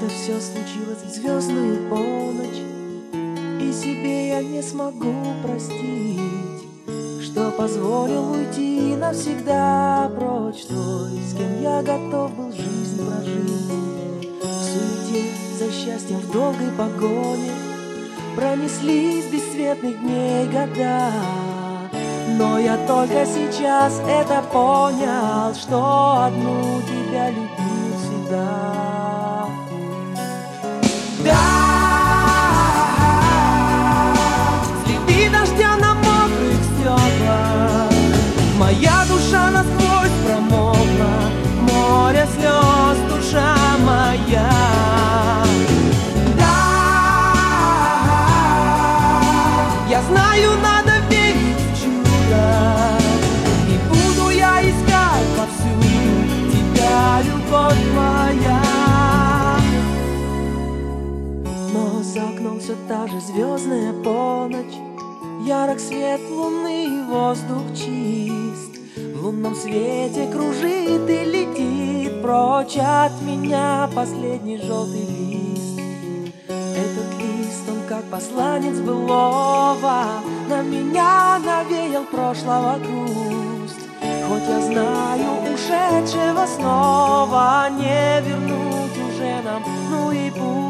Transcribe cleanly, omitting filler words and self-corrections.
все случилось в звездную полночь, и себе я не смогу простить, что позволил уйти навсегда прочь той, с кем я готов был жизнь прожить. В суете за счастьем в долгой погоне пронеслись бесцветных дней года, но я только сейчас это понял, что одну тебя люблю всегда. Да, следы дождя на мокрых стеклах, моя душа насквозь промокла, море слез, душа моя. Да, я знаю, надо верить в чудо, и буду я искать повсюду тебя, любовь моя. Но за окном все та же звездная полночь, ярок свет луны и воздух чист. В лунном свете кружит и летит прочь от меня последний желтый лист. Этот лист, он как посланец былого, на меня навеял прошлого грусть. Хоть я знаю, ушедшего снова не вернуть уже нам, ну и пусть.